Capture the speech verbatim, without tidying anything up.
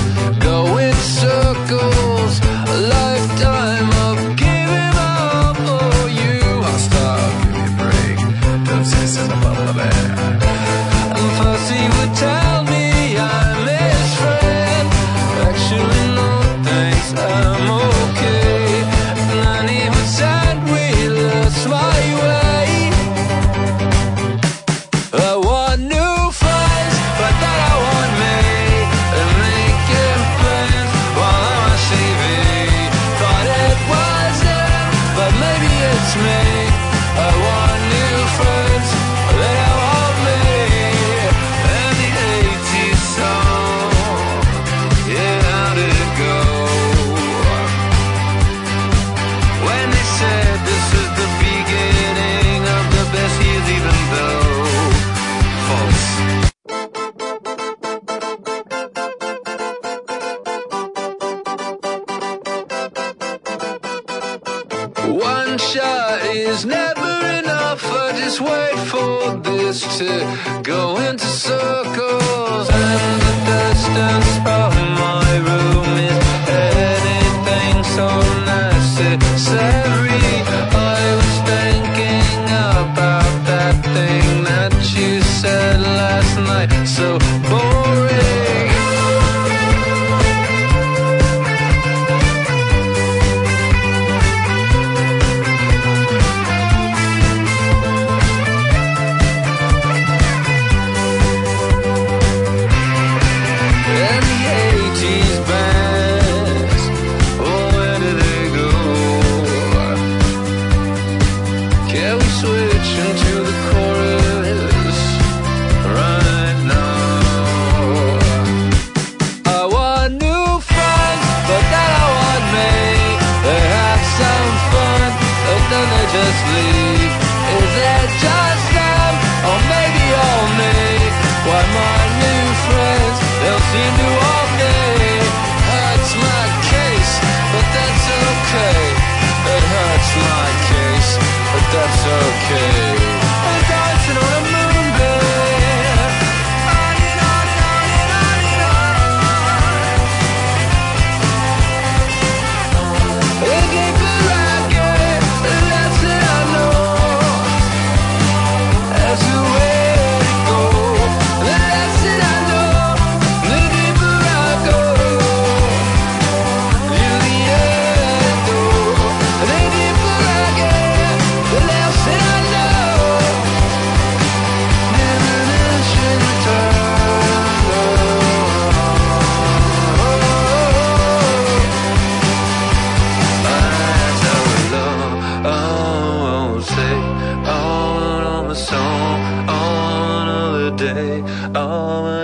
go in circles, a lifetime of giving up for you. I'll stop, give me a break, don't say it's in the bubble of air. And first he would tell me I'm his friend. Actually no thanks, I'm okay. And then he would send me lost my way. I want new friends, but then I want me. And making plans while I'm on T V. Thought it was him, but maybe it's me. I want new friends, then I want me. And the eighties song, yeah, how did it go? When they said this is the beginning of the best years, even though false. One shot is never enough. I just wait for this to go into circles. And the distance from my room is anything so necessary. I was thinking about that thing that you said last night. So boring. And the eighties bands, oh, where do they go? Can we switch into the chorus right now? I want new friends, but then I want me. They have some fun, but then they just leave. Is it just them, or maybe all me? Why my new friends, they'll seem to all me. Hurts my case, but that's okay. It hurts my case, but that's okay. I'm dancing on a moonbeam, on and on and on and on and on. The deeper I get, the less that I know. As the way to go, the less that I know. The deeper I go, to the end door. The deeper I get, the less that I know. Diminishing return. That's how we love. Oh, say, oh, on a song, on another day. Oh,